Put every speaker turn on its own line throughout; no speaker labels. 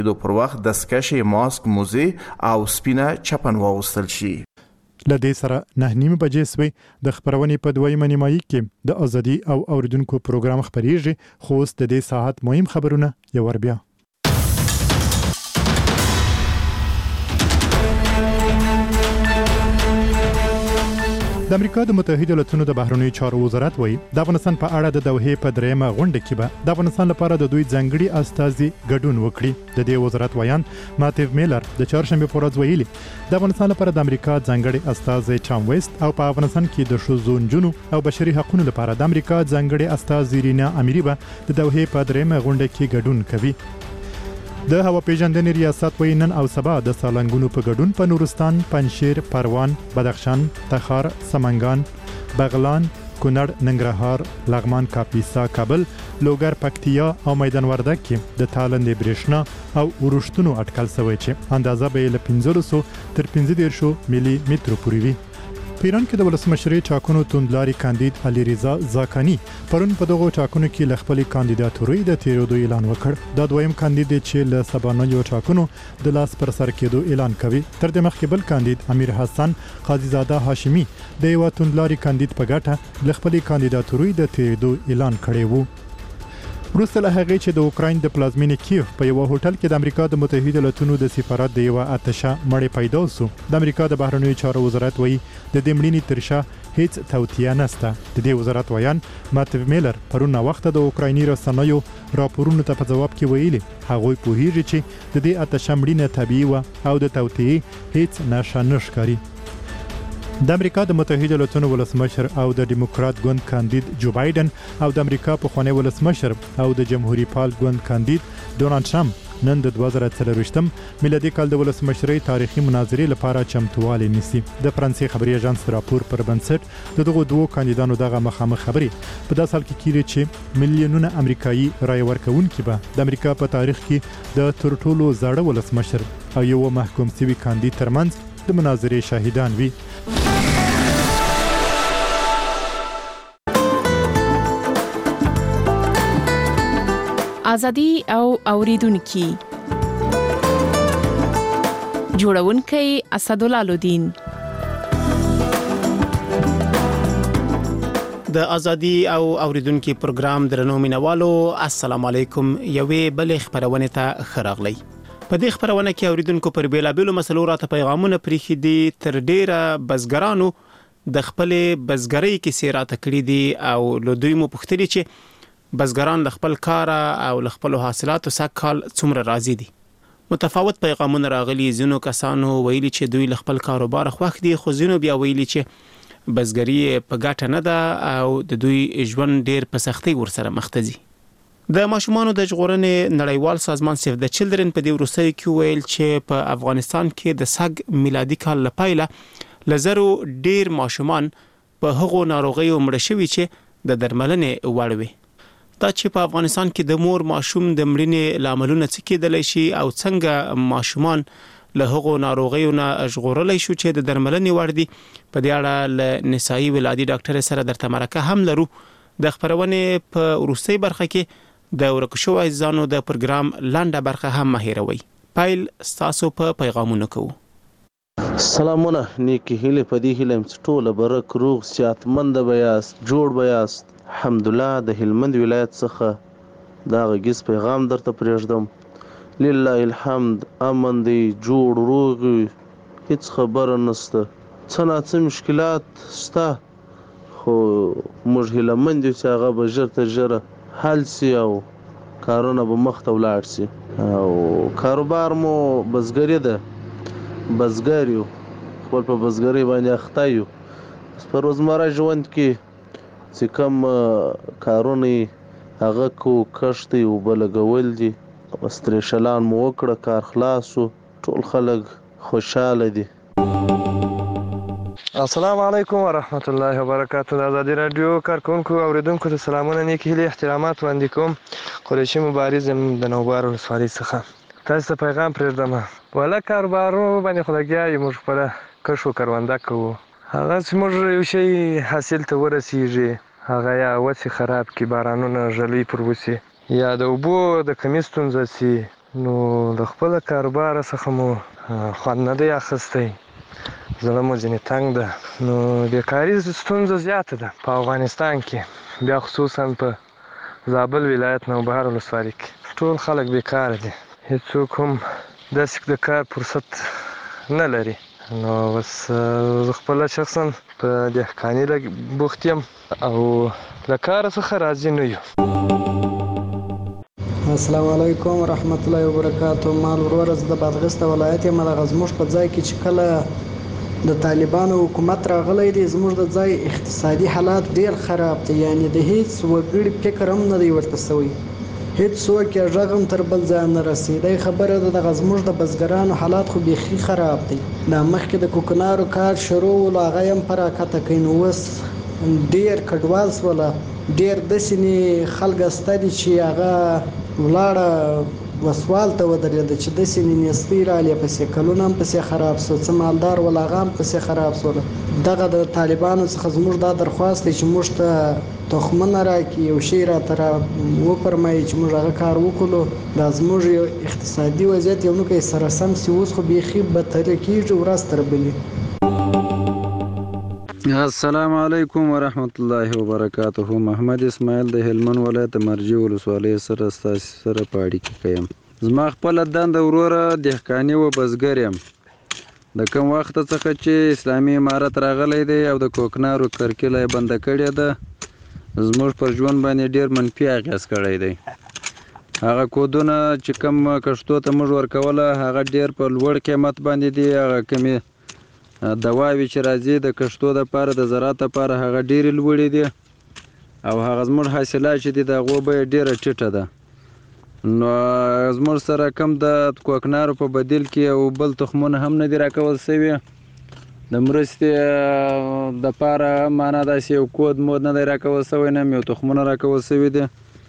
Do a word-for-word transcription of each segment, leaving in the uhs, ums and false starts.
د پر وخت دستکشې، ماسک، موزې او سپینه چپن واغوستل شي.
لدې سره نه نیمه بجې سوې. د خبرونې په دویمه نیمایي کې د ازادي او اوریدونکو پروګرام خبرېږي، خو اوس د دې ساعت مهم خبرونه یو ور بیا. د امریکا د متحده ایالاتونو د بهرنیو چارو وزارت وایي د افغانستان په اړه د دوحې په درېیمه غونډه کې به د افغانستان لپاره د دوی ځانګړي استازي ګډون وکړي. د دې وزارت ویان ماتیو میلر د چهارشنبه په ورځ ویلي د افغانستان لپاره د امریکا ځانګړي استازي ټام ویست او په افغانستان کې د ښځو، نجونو او بشري حقوقو لپاره د امریکا ځانګړي استازي رینا امیری به د دوحې په درېیمه غونډه کې ګډون کوي. د هوا پیژندنې ریاست وایي نن او سبا د سالنګونو په ګډون په نورستان، پنجشیر، پروان، بدخشان، تخار، سمنګان، بغلان، کونړ، ننګرهار، لغمان، کاپیسا، کابل، لوګر، پکتیا او میدان وردګ کې د تالندې برېښنا او ورښتونو اټکل شوی چې اندازه به له پنځلس تر پنځه دېرش ملي مترو پورې وي. په ایران کې د ولسمشرۍ ټاکنو توندلاري کاندید علي رضا زاکانی پرون په دغه ټاکنو کې ل خپل کاندیداتوري د تیرودو اعلان وکړ. دا دویم کاندید چې له سبانیو ټاکنو د لاس پر سر کېدو اعلان کوي. تر دې مخکې بل کاندید امیر حسن قاضي زاده هاشمي د یو توندلاري کاندید په ګټه ل خپل کاندیداتوري د تیرودو اعلان کړی وو. وروسته له هغې چې د اوکراین د پلازمینې کیف په یو هوټل کې د امریکا د متحده ایالاتونو د سفارت د یو آتشه مړی پیدا شو. د امریکا د بهرنیو چارو وزارت وایي د دې مړینې تر شا هیڅ توطیه نشته. د دې وزارت ویان ماتیو میلر پرون وخت د اوکرایني رسنیو راپورونو ته په جواب کې ویلي هغوی پوهیږي چې د دې آتشه مړینه طبیعي و او د توطیې هیڅ نښه نه ښکاري. د امریکا د متحده ایالاتونو ولسمشر او د ډیموکرات ګوند کاندید جو بایدن او د امریکا پخوانی ولسمشر او د جمهوریت پال ګوند کاندید ډونالد ټرمپ نن د دوه زره څلرویشتم میلادي کال د ولسمشرۍ تاریخي مناظرې لپاره چمتووالی نیسي. د فرانسې خبري اژانس راپور پر بنسټ د دغو دوو کاندیدانو دغه مخامخ خبري په داسې حال کې کیږي چې میلیونونه امریکایي رای ورکوونکي به د امریکا په تاریخ کې د تر ټولو زاړه ولسمشر او یو محکوم شوی کاندید ترمنځ د مناظرې شاهدان وي.
ازادي او اوریدونکو جوړونکي اسدالله لودین.
د ازادي او اوریدونکو پروګرام درنو مینوالو السلام علیکم. یوې بل خبرونه ته خراغلی. په دې خبرونه کې اوریدونکو پر بیلابېلو مسلو راته پیغامونه پریخي دي. تر ډیره بزګرانو د خپل بزګرۍ کې سیراته کړې دي او له دوی مو پوښتنه چې بزګران ل خپل کار او ل خپل حاصلاتو سکهال څومره راضي دي. متفاوت پیغامونه راغلي. ځینو کسانو ویلي چې دوی ل خپل کاروبار خوښ دي، خو ځینو بیا ویلي چې بزګري په ګټه نه ده او د دوی ژوند ډیر په سختۍ ورسره مخ ته ځي. د ماشومانو د ژغورنې نړیوال سازمان سیف د چلډرن په دې وروستیو کې ویل چې په افغانستان کې د سګ میلادي کال لپاره لزرو ډیر ماشومان په هغو ناروغیو مړ شوي چې د درملنې وړ وي. دا چې په افغانستان کې د مور ماشوم د مړینې لاملونه څه کېدلی شي او څنګه ماشومان له هغو ناروغیو نه ژغورلی شو چې د درملنې وړ دي، په دې اړه له نسایي ولادي ډاکټر سره درته مرکه هم لرو. د خبرونې په وروستۍ برخه کې د ورکو شویو عزیزانو د پروګرام لنډه برخه هم مه هېروئ. پیل ستاسو په پیغامونو کوو.
سلامونه، نیکی هیله په دې هیله چې ټوله برک روغ صحتمند به یاست، جوړ به یاست. الحمدلله د هلمند ولایت څخه دا غږیز پیغام درته پرېږدم. لله الحمد، امن دی، جوړ روغ، هیڅ خبره نشته. څه ناڅه مشکلات شته خو موږ هیلهمند یو چې هغه به ژر تر ژره حل سي او کارونه به مخ ته ولاړ سي. او کاروبار مو بزګري ده، بزګر یو، خپل په بزګرۍ باندې اخته یو. په روزمره ژوند کې چې کوم کارونه هغه کو کښت دی، اوبه لګول دي، استریشلان مو وکړه، کار خلاص شو، ټول خلک خوشحاله دي.
السلام علیکم ورحمت الله وبرکاته. د ازادي رادیو کارکونکو اوریدونکو ته سلامونه، نیک هیلې، احترامات وړاندې کوم. قریشي مبارز یم د نوبار ولسوالۍ څخه. تاسو ته پیغام پرېږدم. ولا کاروبارو باندې خو لګیا یو، موږ خپله کښ و کرونده کوو. هغه چې موږ یو شی حاصل ته ورسیږي، هغه یا وڅې خراب کړي، بارانونه ژلۍ پر وسي، یا د اوبو د کمې ستونزه سي، نو د خپل کاروبار څخه مو خوند نه دی اخیستی، زړه مو ځینې تنګ ده. نو بیکاري ستونزه زیاته ده په افغانستان کې، بیا خصوصا په زابل ولایت نوبهار ولسوالۍ کې ټول خلک بیکاره دي، هېڅوک هم داسې د کار فرصت نه لري. نو بس زه خپله شخصا په دهقاني بوخت یم او له کاره څخه راضي نه یو.
السلام علیکم ورحمت الله وبرکاتو. مال وروره زه د بادغیس د ولایت یم. دغه زموږ په ځای کې چې کله د طالبانو حکومت راغلی دی، زموږ د ځای اقتصادي حالات ډیر خراب دی، یعنی د هیڅ وګړي فکر هم نه دی ورته سوی، هیڅ څوک یې غږ هم تر بل ځای نه رسېدی. خبره ده دغه زموږ د بزګرانو حالات خو بیخي خراب دی. دا مخکې د کوکنارو کار شروع ول، هغه هم په راکته کوي، نو اوس ډیر کډوال سوله، ډیر داسې خلک سته دي چې هغه ولاړه وسوال ته ودرېده چې داسې نیستۍ رالې پسې کلونه هم پسې خراب سو، څه مالدار ول هغه هم پسې خراب سول. دغه د طالبانو څخه زموږ دا درخواست دی چې موږ ته تخمونه راکړي، یو شی راته را وفرمایي چې موږ هغه کار وکړو. دا زموږ یو اقتصادي وضعیت یو نوکی سره سم سي، اوس خو بیخي بدتري کېږي ورځ تر بلې.
السلام علیکم ورحمت الله وبرکاته. محمد اسماعیل د هلمند ولایت مرجې ولسوالۍ سره ستاسو سره په اړیکه کې یم. زما خپله دنده وروره دهقاني و بزګر یم. د کوم وخت څخه چې اسلامي امارت راغلی دی او د کوکنارو کرکیله یې بنده کړې ده، زموږ پر ژوند باندې ډېر منفي اغېز کړی دی. هغه کودونه چې کوم کښتو ته موږ ورکوله هغه ډېر په لوړ قیمت باندې دي، هغه کمې دواوې چې راځي د کښتو دپاره د زراعت لپاره هغه ډېرې لوړې دي، او هغه زموږ حاصلات چې دي د هغو بیه ډېره ټیټه ده. نو زموږ سره کم د کوکنارو په بدیل کې او بل تخمونه هم نه دي راکول سوي، د مرستې دپاره معنا داسې یو کود مود نه دی راکول سوی، نه هم یو تخمونه راکول سوي دي.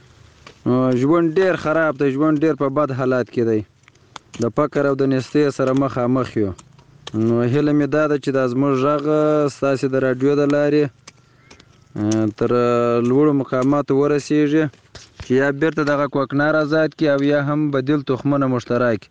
ژوند ډېر خراب دی، ژوند ډېر په بد حالات کې دی، د فقر او د نیستۍ سره مخامخ یو. نو هیله مې دا ده چې دا زموږ غږ ستاسې د راډیو د لارې تر لوړو مقاماتو ورسیږي چې یا بیرته دغه کوکنار آزاد کړي او یا هم بدیل تخمونه مشترک.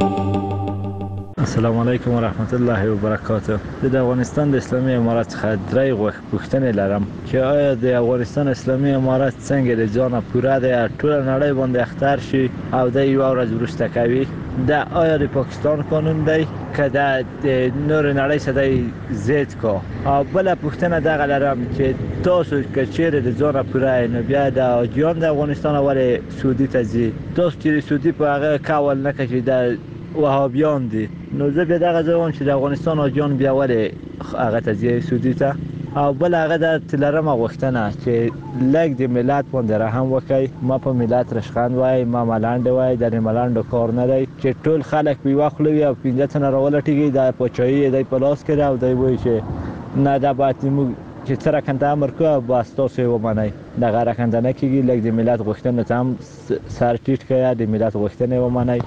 السلام علیکم ورحمت الله وبرکاته. د افغانستان د اسلامي امارت څخه درې پوښتنې لرم چې آیا د افغانستان اسلامي امارت څنګه د ځانه پوره دی، ټوله نړۍ باندې اختر شي او د یوه ورځ وروسته کوي؟ دا آیا د پاکستان قانون دی که د نور نړۍ سره دی ضد کا؟ او بله پوښتنه دغه لرم چې تاسو که چیرې د ځانه پوره یې نو بیا د حاجیان د افغانستان ولې سعودي ته ځي؟ تاسو چې سعودي په هغه کول نه کوي د وهابیان دي، نو زه بیا دغه ځای وایم چې د افغانستان حاجیان بیا ولې هغه ته ځي سعودي ته؟ او بل هغه د تلرمه غوښتنه چې لږ د ملت باندې رحم وکړئ، ما په ملت رشخند وای، ما ملنډ وای، د ملنډو کار نه دی چې ټول خلک په یوه خوله وي او پنځه تنه راولټېږي، د پاچاهي یې دی په لاس کې ده او دی وایي چې نه دا باید موږ چې څه رکنده امر کوو او بس تاسو یې ومنئ. دغه رکنده نه کېږي، لږ د ملت غوښتنو ته هم سر ټیټ کړئ، د ملت غوښتنې ومنئ.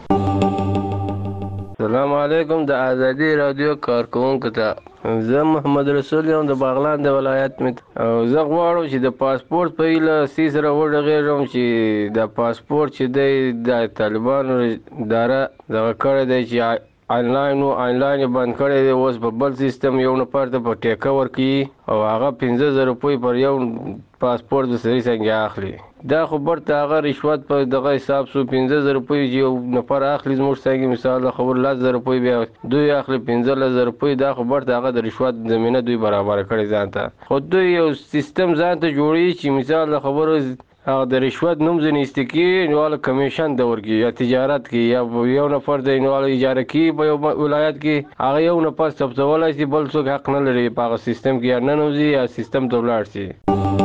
السلام علیکم د ازادي رادیو کارکونکو ته، زه محمد رسول یم د بغلان د ولایت مت، او زه غواړم چې د پاسپورت په هیله سی سره وغږېږم چې د پاسپورت چې دی د طالبانو اداره دغه کړی دی چې آنلاین و آنلاین یې بند کړی دی، اوس په بل سیستم یو نفر ته په ټیکه ورکوي او هغه پنځه زره روپۍ پر یو پاسپورت د سړي څنګه اخلي. دا خو برته هغه رشوت په دغه حساب سو پنځه زره روپۍ چې یو نفر اخلي زموږ څنګه مثال د خبر لس زره روپۍ بیا دوی اخلي پنځلس زره روپۍ، دا خو برته هغه د رشوت زمینه دوی برابر کړي ځان ته. خو دوی یو سیستم ځان ته جوړوي چې مثال د خبرو هغه د رشوت نوم ځینې ایسته کړي، نو کمیشن ته ورکړي یا تجارت کې یا یو نفر د نو اجاره کړي په یو ولایت کې، هغه یو نفر ثبتولی شي، بل څوک حق نه لري په هغه سیستم کې یا ننوځي یا سیستم ته ولاړ شي.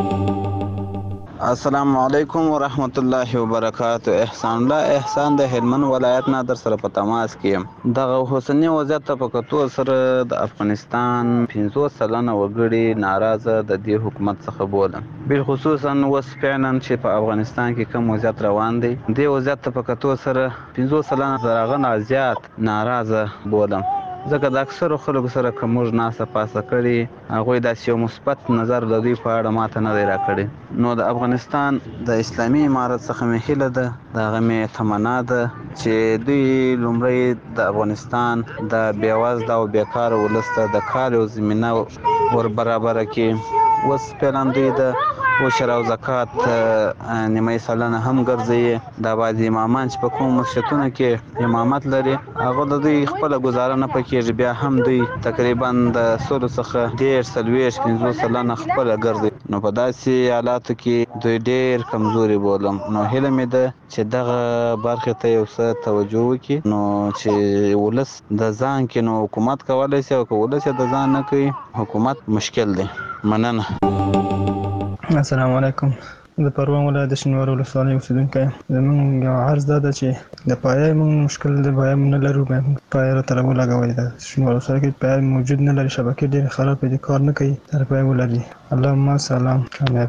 السلام علیکم ورحمت الله وبرکاته. احسان الله احسان د هلمند ولایت نه در سره په تماس کې یم. دغه اوسنی وضعیت ته په کتو سره د افغانستان پنځوس سلنه وګړي ناراضه د دې حکومت څخه بولم، بالخصوصا اوس فعلا چې په افغانستان کې کوم وضعیت روان دی، دې وضعیت ته په کتو سره پنځوس سلنه تر هغه نه زیات ناراضه بولم. ځکه د اکثرو خلکو سره که موږ ناسته پاسه کړي هغوی داسې یو مثبت نظر د دوی په اړه ماته نه دی راکړی. نو د افغانستان د اسلامي امارت څخه مې هیله ده، د هغه مې تمنا ده چې دوی لومړی د افغانستان د بېوزله او بیکاره ولس ته د کار یو زمینه ور برابره کړي. اوس فعلا دوی د عشر او زکات نیمه سلنه هم ګرځي. دا بعضې امامان چې په کومو مسجدونو کې امامت لري هغه د دوی خپله ګزاره نه پکېږي، بیا هم دوی تقریبا د سلو څخه دېرش څلوېښت پنځوس سلنه خپله ګرځي. نو په داسې حالاتو کې دوی ډېر کمزوري بولم. نو هیله مې ده چې دغه برخې ته یو څه توجه وکړي، نو چې ولس د ځان کې نو حکومت کولی شي، او که ولس یې د ځان نه کوي حکومت مشکل دی. مننه.
السلام علیکم. د پروان ولایت د شینوارو ولسوالۍ اوسېدونکی یم. زموږ یو عرض دا ده چې د پایې موږ مشکل د پایې موږ نه لرو، پایې راته راولګوئ. د شینوارو ولسوالۍ کې پایې موجود نه لري، شبکې ډېرې خرابې دي، کار نه کوي، تر پایې ولري. اللهم سلام.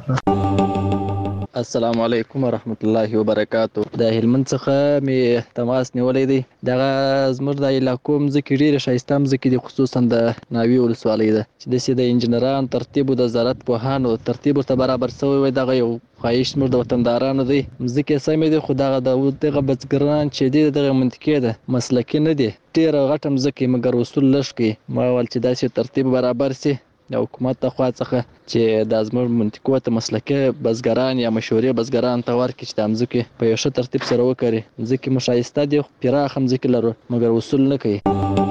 السلام علیکم ورحمت الله وبرکاتو. د هلمند څخه مې تماس نیولی دی. دغه زموږ د علاقو مځکې ډېرې ښایسته مځکې دي، خصوصا د ناوې ولسوالۍ ده چې داسې د انجینران ترتیب د زراعت پوهانو ترتیب ورته برابر شوی وي. دغه یو خواهش زموږ د وطندارانو دی. مځکې سمې دي، خو دغه دغه بزګران چې دي دغه منطقې ده مسلکي نه دي، ډېره غټه مځکې مګر وصول لږ کوي. ما ویل چې داسې ترتیب برابر شي د حکومت د خوا څخه چې دا زموږ منطقو ته مسلکي بزګران یا مشورې بزګران ته ورکړي چې دا مځکې په یو ښه ترتیب سره وکري. مځکې مو ښایسته دي، پراخه مځکې لرو مګر وصول نه کوي.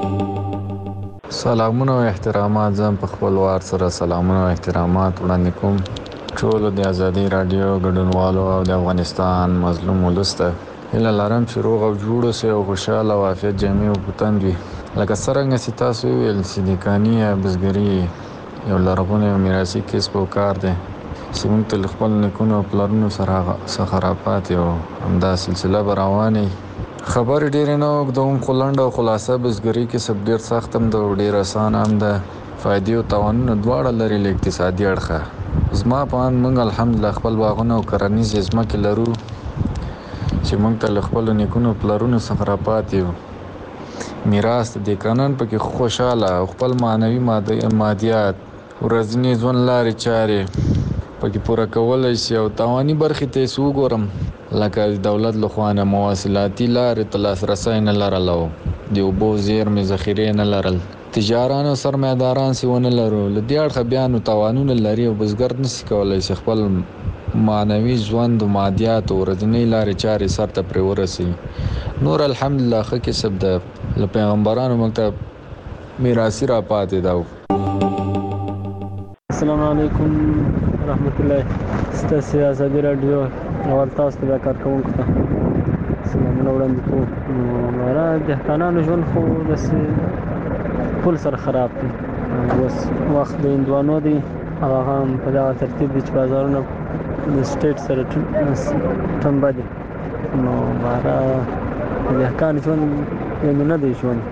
سلامونه او احترامات. زه په خپل وار سره سلامونه او احترامات وړاندې کوم ټولو د ازادي راډیو ګډونوالو او د افغانستان مظلوم ولس ته. هیله لرم چې روغ او جوړ اوسئ او خوشحاله او عافیت جامع او پتند وي. لکه څرنګه چې تاسو وویل چې د کاني یا بزګري یو لرغونی او میراثي کسب او کار دی چې موږ ته له خپل نیکونو او پلرونو سره څخه راپاتې وو، همدا سلسله به روانې. خبرې ډېرې نه اوږدوم، خو لنډ او خلاصه بزګري کسب ډېر سخت هم ده او ډېر اسانه هم ده. فایدې او تاوانونه دواړه لري له اقتصادي اړخه. زما په اند موږ الحمدلله خپل باغونه او کرنیزې ځمکې لرو چې موږ ته له خپلو نیکونو پلرونو څخه راپاتې وو. میراث د دیکانان پکې خوشحاله او خپل معنوي مادیات ورځنی ژوند لارې چارې پکې پوره کولی شي. او تاواني برخې ته یې وګورم لکه د دولت له خوا نه مواصلاتي لارې ته لاسرسی نه لرل او د اوبو زیرمې ذخیرې نه لرل. تجاران او سرمایه‌داران چې ونه لرو، له دې اړخه بیا نو تاوانونه لري او بزګر نشي کولی چې خپل معنوي ژوند او مادیات او ورځنۍ لارې چارې سر ته پرې ورسوي. نور الحمدلله ښه کسب ده، له پیغمبرانو موږ ته میراثي راپاتې ده.
السلام علیکم ورحمت الله. ستاسو ازادي راډیو اول تاسو ته کارکونکو ته سلامونه وړاندې کوم. نو ماره دهقانانو ژوند خو داسې پل سره خراب دی. اوس وخت د هندوانو دی، هغه هم په دغه ترتیب دي چې بازارونه د سټیټ سره ټنبه دي. نو ماره دهقان ژوند یعنې نه دی ژوند.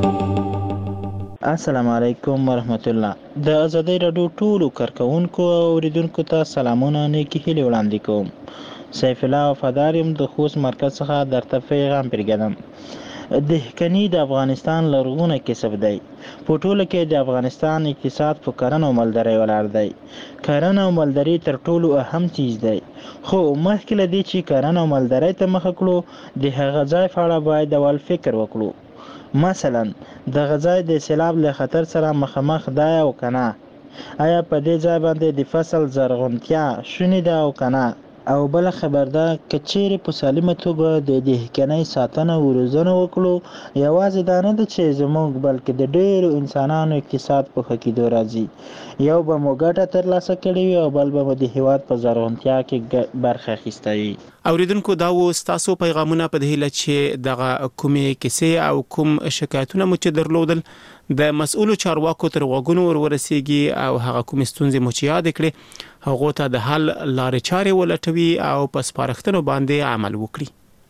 السلام علیکم ورحمت الله. د ازادي راډیو ټولو کارکونکو او اوریدونکو ته سلامونه نیکې هیلې وړاندې کوم. سیف الله وفادار یم د خوست مرکز څخه درته پیغام پرېږدم. دهقاني د افغانستان لرغونی کسب دی. په ټوله کې د افغانستان اقتصاد په کرنه او مالدارۍ ولاړ دی. کرنه او مالداري تر ټولو اهم چیز دی، خو مخکې له دې چې کرنه او مالدارۍ ته مخه کړو د هغه ځای په اړه باید اول فکر وکړو. مثلا دغه ځای د سیلاب له خطر سره مخامخ دی او کنه، آیا په دې ځای باندې د فصل زرغونتیا شونې ده او کنه، او بل خبر ده که چیرې په سالمه توګه د دهقانۍ ساتنه او روزنه وکړو، یوازې دا نه ده چې زموږ بلکې د ډېرو انسانانو اقتصاد په ښه کېدو راځي. یو به مو ګټه ترلاسه کړې وي او بل به مو د هېواد په زرغونتیا کې برخه اخیسته وي.
اوریدونکو دا و ستاسو پیغامونه په دې هیله چې دغه کومې کیسې او کوم شکایتونه مو چې درلودل د مسؤلو چارواکو تر غوږونو ور ورسیږي او هغه کوم ستونزې مو چې یاد کړي هغه ته د حل لارې چارې ولټوي او په سپارښتنو باندې عمل وکړي.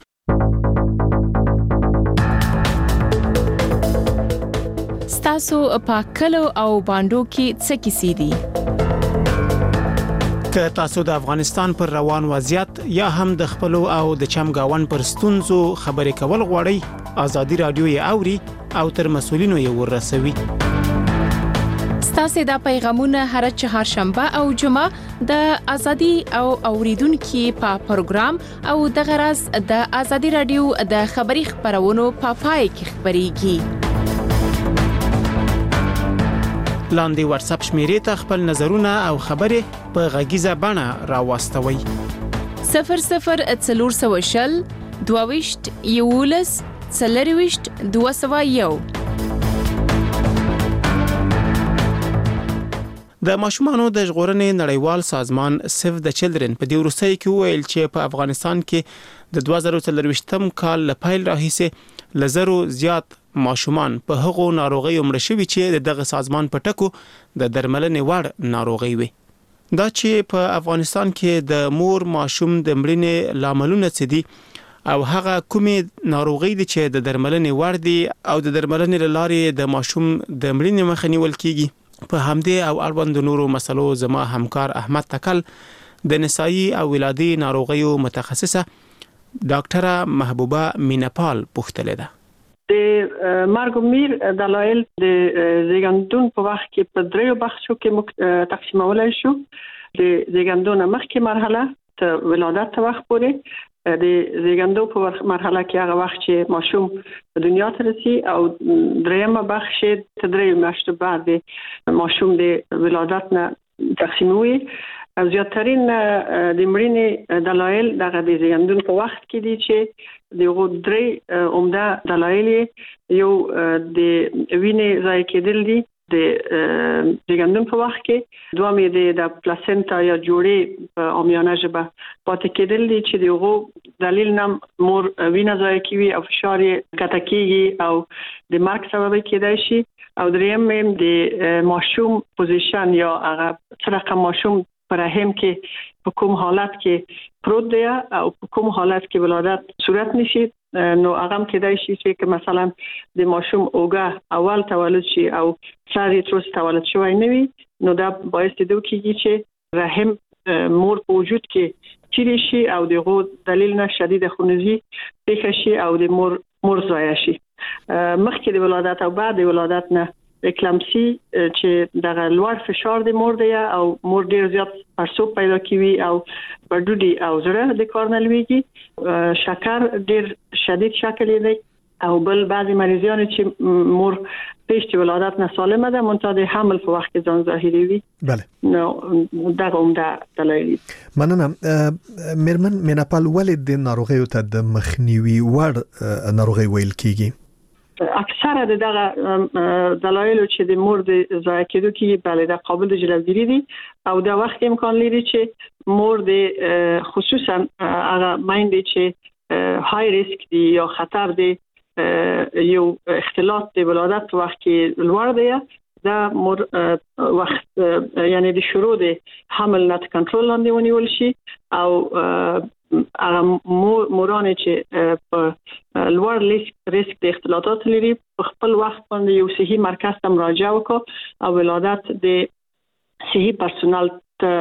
ستاسو په کلو او باندو کې څه کیسې دي؟
که تاسو د افغانستان پر روان وضعیت یا هم د خپلو او د چمګاون پر ستونزو خبرې کول غواړئ ازادي رادیو یې اوري او تر مسولینو یې ورسوي.
ستاسو د پیغامونه هر چهارشنبه او جمعه د ازادي او اوریدونکو په پروګرام او د غرض د ازادي رادیو د خبري خبرونو په پای کې خبريږي.
لاندې واتس اپ شمیرې ته خپل نظرونه او خبرې په غږیزه بڼه راوستوي.
صفر صفر څلور سوه شل دوه ویشت یولس څلور ویشت دوه سوه یو.
د ماشومانو د ژغورنې نړیوال سازمان سیف د چلډرن په دې وروستۍ کې ویل چې په افغانستان کې د دوه زره څلرویشتم کال له پیل راهیسې لزرو زیات ماشومان په هغو ناروغیو مړه شوي چې دغه سازمان په ټکو د درملنې وړ ناروغي وي. دا چې په افغانستان کې د مور ماشوم د مړینې لاملونه څه دي او هغه کومې ناروغي دي چې د درملنې وړ دي او د درملنې لارې د ماشوم د مړینې مخه نیول کیږي، په همدې او اړوند نورو مسلو زما همکار احمد تکل د نسایي او ولادي ناروغیو متخصصه ډاکټره محبوبه مینپال پوښتلې ده.
د مرګ او میر دلایل د زیږندون په وخت کې په دریو بخشو کې تقسیمولای شو. د زیږندون مخکې مرحله ته ولادت وخت پورې، د زیږندو په مرحله کې هغه وخت چې ماشوم په دنیا ته رسي، او دریمه بخش ته درې میاشتې بعد ماشوم د ولادت نه تقسیموي. او زیاترین د مړینې دلایل دغه د زیږندون په وخت کې دي چې دغه درې عمده دلایل یو د وینې ضایع کېدل دي د زیږندون په وخت کې، دوم یې د پلاسنتا یا جوړې په عامیانه ژبه پاتې کېدل دي چې دغه دلیل نم مور وینه ضایع کوي او فشار یې کته کېږي او د مرګ سبب کېدای شي. او دریم د ماشوم پوزیشن یا هغه څرخه ماشوم پر رحم کې په کوم حالت کې پروت دی او په کوم حالت کې ولادت صورت نشي، نو هغه هم کېدای شي چې مثلا د ماشوم اوګه اول تولد شي او ساري تروس تولد شوی نه وي، نو دا باعث دی کېږي چې رحم مور په وجود کې چیرې شي او دغه دلیل نه شدید خونریزي پیښ شي او د مور مور ضایع شي. مخکې د ولادت او بعد د ولادت نه اکلامسی چې دغه لوړ فشار د مور دی او مور ډیر زیات پړسوب پیدا کوي او بډوډي او زړه د کار نه لويږي، شکر ډیر شدید شکل دی او بل بعضی مریضان چې مور پیش د ولادت نه سالمه ده منتها د حمل په وخت کې ځان ظاهري وي.
بله
نو دغه عمده دلایل.
مننه. میرمن مینپال ولې د ناروغیو ته د مخنیوي وړ ناروغي ویل کیږي؟
اکثره دغه دلایل چې د مور د ضایع کېدو کې بله د قابل د جلوگیری دي او د وخت امکان لري چې مور د خصوصا هغه مایندې چې های ریسک دي یا خطر دي یو اختلاط د ولادت وخت کې لوړ دی، دا مور وخت یعنی د شروع د حمل نه کنټرول لاندې ونیول شي او هغه موران چې په لوړ ریسک د اختلاطات لري په خپل وخت باندې یو صحي مرکز ته مراجعه وکړي او ولادت د صحي پرسونل ته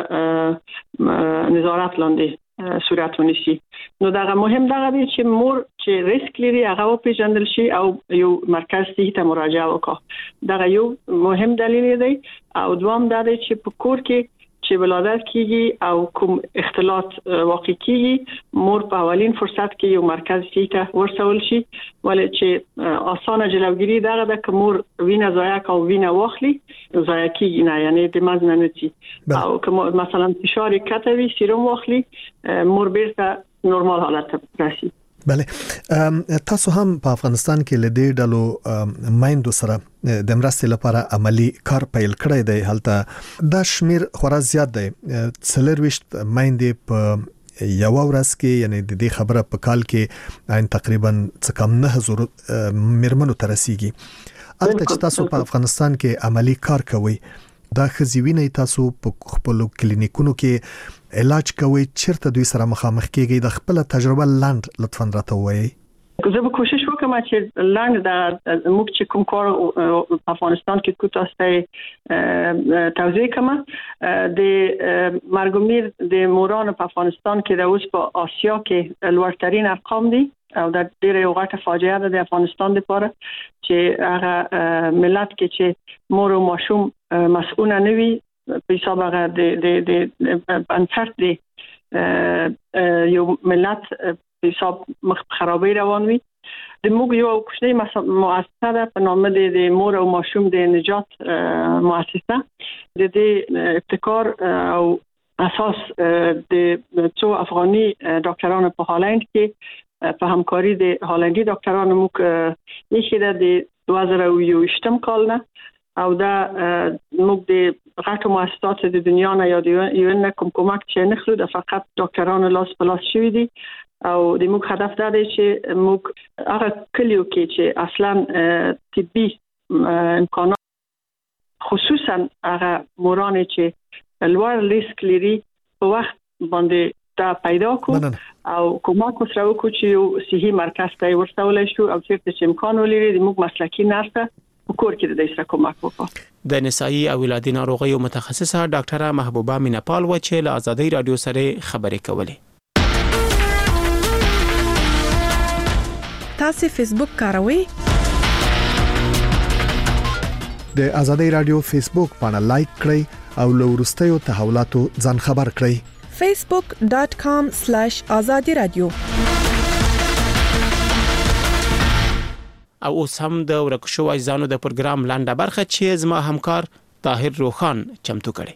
نظارت لاندې صورت ونیسي. نو دا مهم دا دی چې مور چې ریسک لري هغه پیژندل شي او یو مرکز صحي ته مراجعه وکړي. دا یو مهم دلیل دی. او دوام دا دی چې په کور کې چې ولادت کیږي او کوم اختلاط واقع کیږي مور په اولین فرصت کې یو مرکز صحي ته ورسول شي، ولې چې اسانه جلوگیری دغه د کومور وینه ضایع او وینه واخلي ضایع کیږي نه، یعنی د مزنه نتی او کوم مثلا فشار کته وی سیروم واخلي مور بیرته نورمال حالت ته راشي.
بله. تاسو هم په افغانستان کې لدې ډلو مایندو سره د مرستې لپاره عملی کار پیل کړی دی. هلته دا شمیر خورا زیات دی، څلور ویشت مایندې په یو ورځ کې، یعنی د دې خبره په کال کې عین تقریبا څه کم نه زره میرمنو ته رسیږي. البته چې تاسو په افغانستان کې عملی کار کوئ، دا خزیوینه تاسو په خپل کلینیکونو کې علاج کوي، چیرته دوی سره مخامخ کیږي؟ د خپل تجربه لاند لطفاً راته وایي.
زه به کوشش وکم چې لاند د موږ چې کوم کار په افغانستان کې کوو تاسو ته توضیح کوم. د مرګ او میر د مورانو په افغانستان کې د اوس په آسیا کې لوړترین ارقام دي او د ډېرې یو غټه فاجعه ده د افغانستان لپاره چې هغه ملت کې چې مور او ماشوم مسؤل نه وي په حساب هغه د د د انفرت دی یو ملت په حساب مخ خرابې روان وي د موږ یو کوچنی مؤسسه ده په نام د مور او ماشوم د نجات مؤسسه د دې ابتکار او اساس د څو افغاني ډاکټرانو په هالند کې په همکاري د هالندي ډاکټرانو موږ یې د دوه زره او یوویشتم کال نه او دا موږ د غټو مؤسساتو د دنیا نه یا د یو ان کوم کومک چې نه خلو د فقط ډاکټرانو لاس په لاس شوي دي او د موږ هدف دا دی چې موږ هغه کلیو کې چې اصلا طبي امکانات خصوصا هغه موران چې لوړ ریسک لري په وخت باندې دا پیدا کو او کومک وسره وکړو چې صحي مرکز ته ورسول شو او چیرته چې امکان ولري د موږ مسلکي نرسه کور کې د سره کومک وکړو
د نسایي او ولادي ناروغیو متخصصه ډاکټره محبوبه مینپال و چې له آزادۍ رادیو سره خبرې کولې.
تاسو فیسبوک کاروئ؟
د آزادۍ رادیو فیسبوک باندې لایک کړئ او له وروستیو تحولاتو ځان خبر کړئ.
facebook dot com slash azadi radio.
او اوس هم د ورکشو اجزانو د پروګرام لاندې برخه چې زما همکار طاهر روخان چمتو کړي.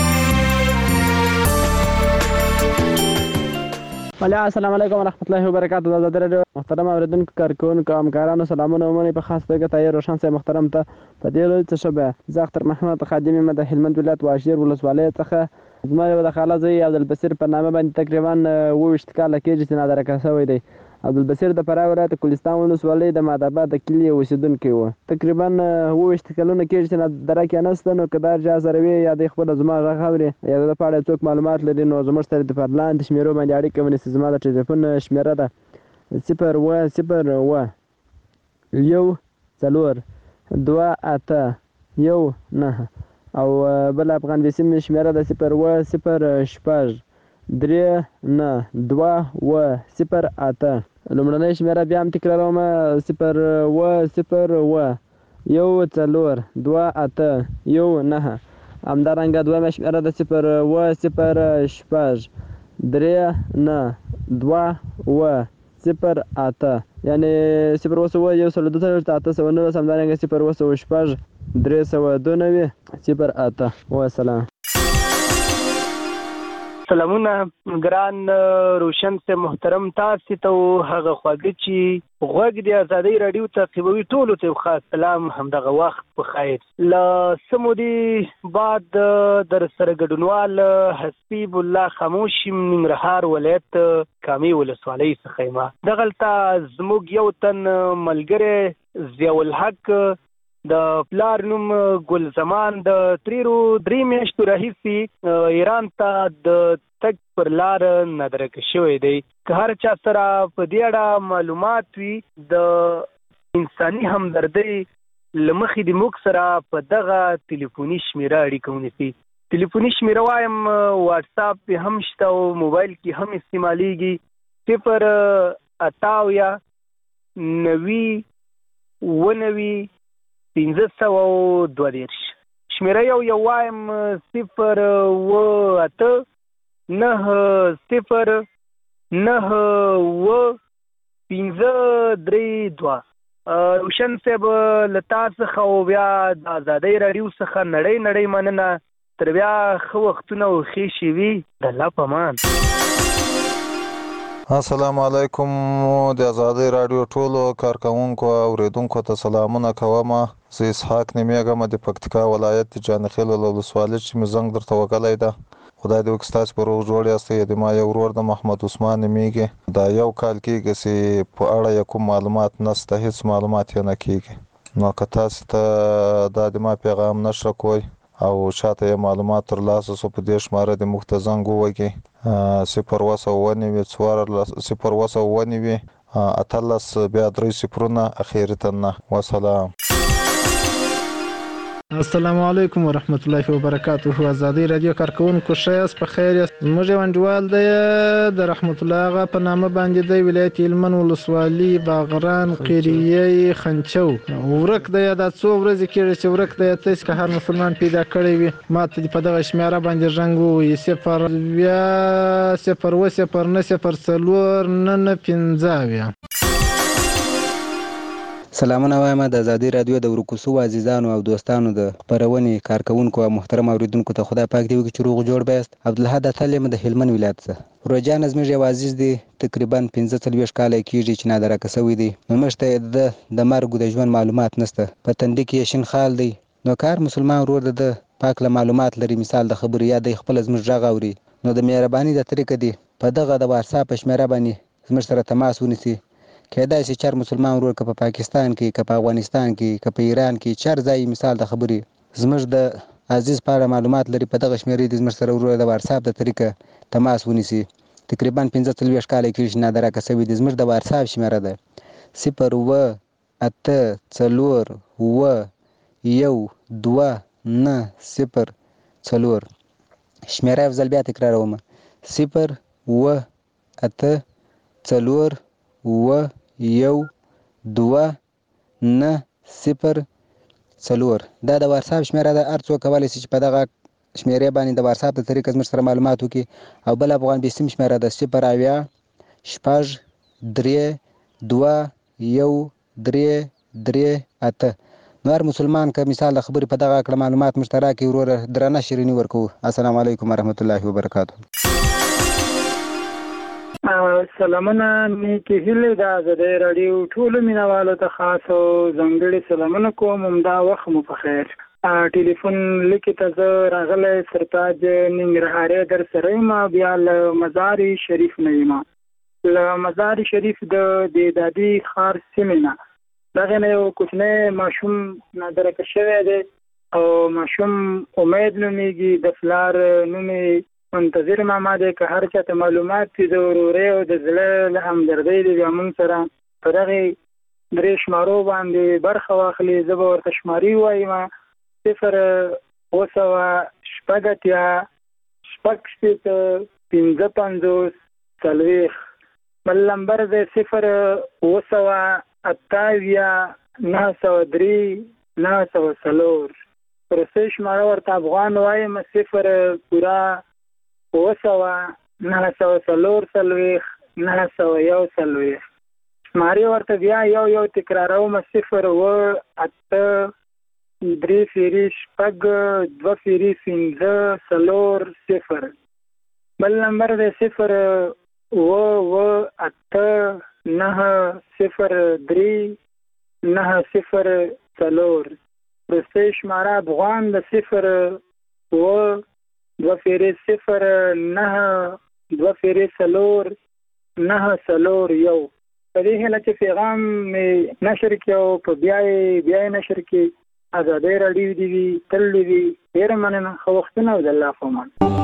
وعلیکم السلام علیکم ورحمت الله وبرکاتہ. د آزادۍ رادیو محترم اوریدونکو کارکونکو همکارانو سلامونه ومني. په خاص توګه طاهر روخان صاحب محترم ته په دې لوی څه شبه زه اختر محمد خادمي مده هلمند ولایت واشیر ولسوالۍ څخه زما یو د خاله زوی عبدالبصیر په نامه باندې تقریبا اوویشت کاله کېږي چې نادرکه شوی دی. عبدالبصیر د فراه ولایت کوهستان ولسوالۍ د مادآباد د کلي اوسیدونکی و. تقریبا اوویشت کلونه کېږي چې نادرکه نسته. نو که دا جا سره وي یا د خپل زما غږ اوري یا د په اړه څوک معلومات لري نو زموږ سره د پرلاند شمیرو باندې اړیکه ونیسي. زما د ټلیفون شمیره ده صفر اوه صفر اوه یو څلور دوه اته یو نهه او بل افغان وسیم شمیره ده صفر اوه صفر شپږ درې نه دوه اوه صفر اته. لومړنۍ شمیره بیا هم تکراروم صفر اوه صفر اوه یو څلور دوه اته یو نهه. همدارنګه دویمه شمیره ده صفر اوه صفر شپږ درې نه دوه اوه صفر اته یعنی صفر اوه سوه یو سل دوه څلوېښت اته سوه نولس. همدارنګه صفر اوه سوه شپږ درې سوه دوه نوي صفر اته. وسلام.
سلامونه ګران روشن سے محترم تاسو ته هغه خواږه چې غوږ د آزادۍ رادیو تعقیبوي ټولو ته خاص سلام همدغه وخت په خیر. ل سمودي بعد در سره ګډونوال حسیب الله خاموشي ننګرهار ولایت کامي ولسوالۍ څخه ما دغلطه زموږ یو تن ملګری ضیاء الحق د پلار نوم ګل زمان د تریرو درې میاشتو راهیسې ایران ته د تګ پر لار نادرکه شوی دی. که هر چا سره په دې اړه معلومات وي د انساني همدردۍ له مخې د موږ سره په دغه ټلیفوني شمیره اړیکه ونیسي. ټلیفوني شمیره وایم واټساپ پې هم شته او موبایل کې هم استعمالیږي. صفر اته اویا نوي اووه نوي پنځه سوه او دوه دېرش. شمیره یو یو وایم صفر اوه اته نهه صفر نهه اوه پنځه درې دوه. روشن صاحب له تا څخه او بیا د آزادۍ راډیو څخه نړۍ نړۍ مننه. تر بیا ښه وختونه او ښې شېبې د الله په امان.
السلام علیکم. د آزادۍ راډیو ټولو کارکونکو او اوریدونکو ته سلامونه کوم. زه اسحاق نومیږم د پکتیکا ولایت د جانخیل ولسوالۍ چې مې زنګ درته وکړی ده. خدای دې وکړي ستاسو په روغ جوړ یاستئ. د ما یو ورور د محمد عثمان نومیږي. دا یو کال کېږي چې په اړه یې کوم معلومات نشته، هېڅ معلومات یې نه کېږي. نو که تاسو ته دا د ما پیغام نشره کوئ او چاته یې معلومات ترلاسه سو په دې شماره د موږ ته زنګ ووهئ. صفر اوه سوه اووه نوي څوارلس صفر اوه سوه اووه نوي اتلس بیا درې صفرونه اخري ته نه. وسلام.
السلام علیکم ورحمت الله وبرکاته. ازادي رادیو کارکونکو شایست په خیر یاست. زموږ انډیوال دی د رحمت الله آغا په نامه باندې دی ولایت هلمند ولسوالي باغران قریه خنچو. ورک دی دا څو ورځې کېږي چې ورک دی. تاسو که هر مسلمان پیدا کړی وي ما ته په دغه شمیره باندې رنګ ووایي صفر اویا صفر اوه صفر نه صفر څلور نه نه پنځه اویا.
سلامونه وایم د ازادي رادیو د ورکوسو عزیزانو او دوستانو د خپرونې کارکونکو او محترم اوریدونکو ته خدای پاک دې وکړي چې روغ جوړ بیاست. عبدالحد اتل یم د هلمند ولایت څخه. روجان زموږ یو عزیز دی تقریبا پنځه څلوېښت کاله کېږي چې نادرکه شوی دی. نو موږ ته د د مرګ د ژوند معلومات نشته. په تندي کې یې شین خال دی. نو کار مسلمان ورور د پاک له معلومات لري مثال د خبرو یا د خپل زموږ غږ اوري نو د مهرباني د طریقه دی په دغه د واتساپ شمیره باندې زموږ سره تماس ونیسي. کېدای شي چر مسلمان ورور که په پاکستان کې که په افغانستان کې که په ایران کې چر ځای مثال د خبرې زموږ د عزیز په اړه معلومات لري په دغه شمیرې د زموږ سره ورور د واتساپ د طریقه تماس ونیسي. تقریبا پنځه څلوېښت کاله کېږي چې نادرکه شوی دی. زموږ د واتساپ شمیره ده صفر اوه اته څلور اوه یو دوه نه صفر څلور. شمیره یو ځل بیا تکراروم صفر اوه اته څلور اوه یو دوه نه صفر څلور. دا د واتساپ شمیره ده. هر څوک کولی شي چې په دغه شمیرې باندې د واتساپ د طریقه زموږ سره معلومات وکړي. او بل افغان بیسیم شمیره ده صفر اویا شپږ درې دوه یو درې درې اته. نو هر مسلمان که مثال د خبرې په دغه کړه معلومات موږ ته راکړي وروره درنه شیریني ورکوو. السلام علیکم ورحمت الله وبرکاته.
سلامونه نیکې هیلې د ازادۍ راډیو ټولو مینوالو ته خاص او ځانګړي سلامونه کوم. همدا وخت مو په خیر. ټلیفون لیکې ته زه راغلی سرتاج ننګرهاري در سره یم. بیا له مزار شریف نه یم. له مزار شریف د دادي ښار سیمې نه دغه نه یو کوچنی ماشوم نادرکه شوی دی او ماشوم امید نومیږي. د پلار نوم یې منتظر ماما دی. که هر چاته معلومات دي د ورورۍ او د زړه له همدردۍ دی بیا موږ سره په دغې درې شمارو باندې برخه واخلي. زه به ورته شماري ووایم صفر اوه سوه شپږ اتیا شپږ شپېته پنځه پنځوس څلوېښت. بل نمبر دی صفر اوه سوه اته اویا نهه سوه درې نهه سوه څلور. وروستۍ شماره ورته افغان وایم صفر پوره اوه سوه نهه سوه څلور څلوېښت نهه سوه یو څلوېښت. شمارې ورته بیا یو یو تکراروم صفر اوه اته درې فیري شپږ دوه فیري پنځه څلور صفر. بل نمبر دی صفر اوه اوه اته نهه صفر درې نهه صفر څلور. وروستۍ شماره افغان د صفر اوه دوه فیرې صفر نهه دوه فیرې څلور نهه څلور یو. په دې هیله چې پیغام مې نشر کړي او په بیا یې بیا یې نشر کړي. ازادۍ راډیو دې وي تل دې وي. ډېره مننه. ښه وختونه او د الله په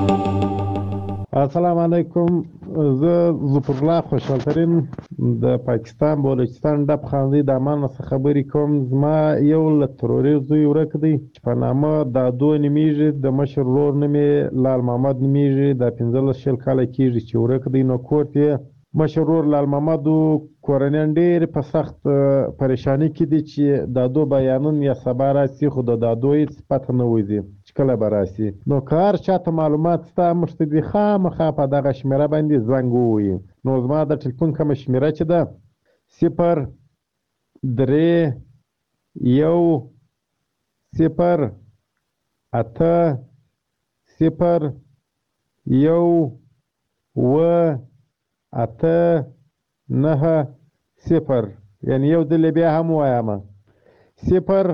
امان.
السلام علیکم. زه ظفر الله خوشحالترین د پاکستان بلوچستان ډب خاندي د امان څخه خبرې کوم. زما یو له تروري زوی ورک دی چې په نامه دادو نومیږي. د مشر ورور نوم یې لال محمد نومیږي. د پنځلس شل کاله کېږي چې ورک دی. نو کور ته مشر ورور لال محمد کورنیان ډېر په سخت پریشانی کې دي چې دادو بیانون یا سبا راسي خو د دادو هېڅ پته نه وځي چې کله به راسي. نو که هر چاته معلومات شته موږ ته دې خامخا په دغه شمېره باندې زنګ ووایي. نو زما د ټلیفون کومه شمېره چې ده صفر درې یو صفر اته صفر یو اوه اته نهه صفر. یعنی یو ځل بیا هم وایم صفر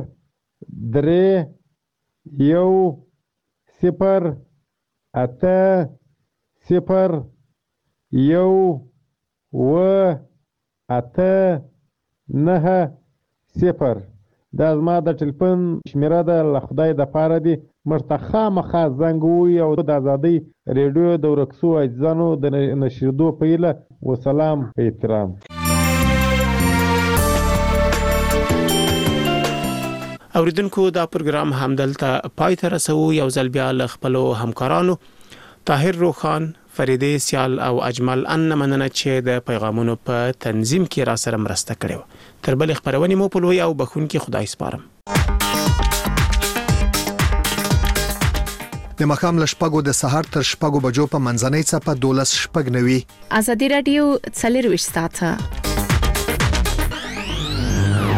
درې یو صفر اته صفر یو اوه اته نهه صفر. دا زما د ټلیفون شمېره ده. له خدای دپاره دي موږ ته خامخا زنګ ووایي او د ازادۍ ریډیو د ورکسو عزیزانو د نشریدو په هیله وسلام په احترام.
اوریدونکو دا پروګرام همدلته پای ته رسو. یو ځل بیا له خپلو همکارانو طاهر روخان، فریده سیال او اجمل ان مننه چې د پیغامونو په تنظیم کې را سره مرسته کړې. تر بل خبرونې مو په لوی او بخونکي خدای سپارم.
د مخام لشپګو د سحر تر شپګو بجو په منځنۍ څپه دولس شپګ نوي.
ازادي رادیو څلور وشت ساعته